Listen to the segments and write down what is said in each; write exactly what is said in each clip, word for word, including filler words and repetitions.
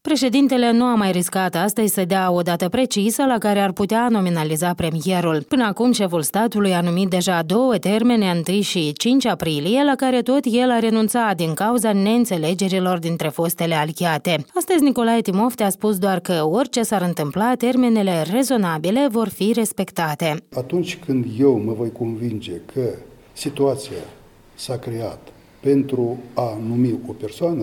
Președintele nu a mai riscat astăzi să dea o dată precisă la care ar putea nominaliza premierul. Până acum, șeful statului a numit deja două termene, întâi și cinci aprilie, la care tot el a renunțat din cauza neînțelegerilor dintre fostele aliate. Astăzi, Nicolae Timofte a spus doar că orice s-ar întâmpla, termenele rezonabile vor fi respectate. Atunci când eu mă voi convinge că situația s-a creat pentru a numi o persoană,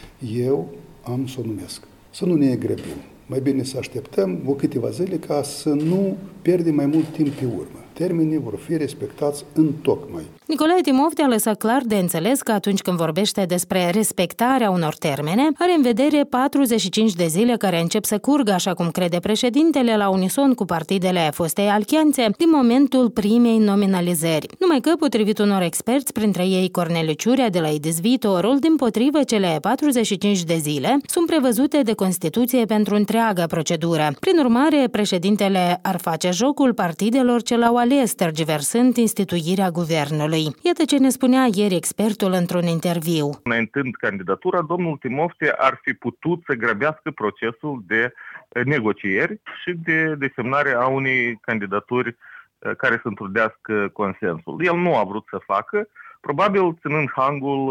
eu am să o numesc. Să nu ne grăbim. Mai bine să așteptăm o câteva zile ca să nu pierdem mai mult timp pe urmă. Termenii vor fi respectați întocmai. Nicolae Timofte a lăsat clar de înțeles că atunci când vorbește despre respectarea unor termene, are în vedere patruzeci și cinci de zile care încep să curgă, așa cum crede președintele, la unison cu partidele fostei alianțe, din momentul primei nominalizări. Numai că, potrivit unor experți, printre ei Corneliu Ciurea de la I D S Viitorul, dimpotrivă cele patruzeci și cinci de zile sunt prevăzute de Constituție pentru întreaga procedură. Prin urmare, președintele ar face jocul partidelor ce l-au ales, tergiversând instituirea guvernului. Iată ce ne spunea ieri expertul într-un interviu. Înaintând candidatura, domnul Timofte ar fi putut să grăbească procesul de negocieri și de desemnare a unei candidaturi care să întrudească consensul. El nu a vrut să facă, probabil ținând hangul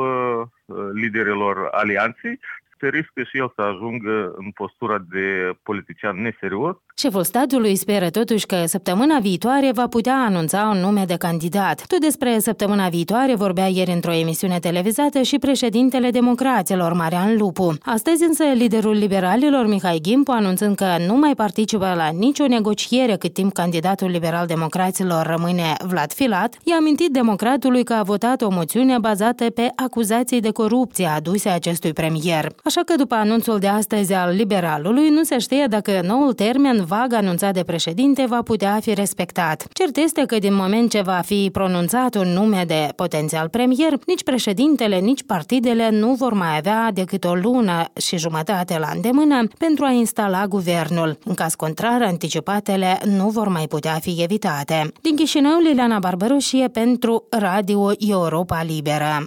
liderilor alianței, se riscă și el să ajungă în postura de politician neserios. Șeful statului speră totuși că săptămâna viitoare va putea anunța un nume de candidat. Tot despre săptămâna viitoare vorbea ieri într-o emisiune televizată și președintele Democraților, Marian Lupu. Astăzi însă liderul liberalilor, Mihai Gimpu, anunțând că nu mai participă la nicio negociere cât timp candidatul liberal-democraților rămâne Vlad Filat, i-a amintit democratului că a votat o moțiune bazată pe acuzații de corupție aduse acestui premier. Așa că după anunțul de astăzi al liberalului, nu se știe dacă noul termen vag anunțat de președinte va putea fi respectat. Cert este că din moment ce va fi pronunțat un nume de potențial premier, nici președintele, nici partidele nu vor mai avea decât o lună și jumătate la îndemână pentru a instala guvernul. În caz contrar, anticipatele nu vor mai putea fi evitate. Din Chișinău, Liliana Barbaroșie pentru Radio Europa Liberă.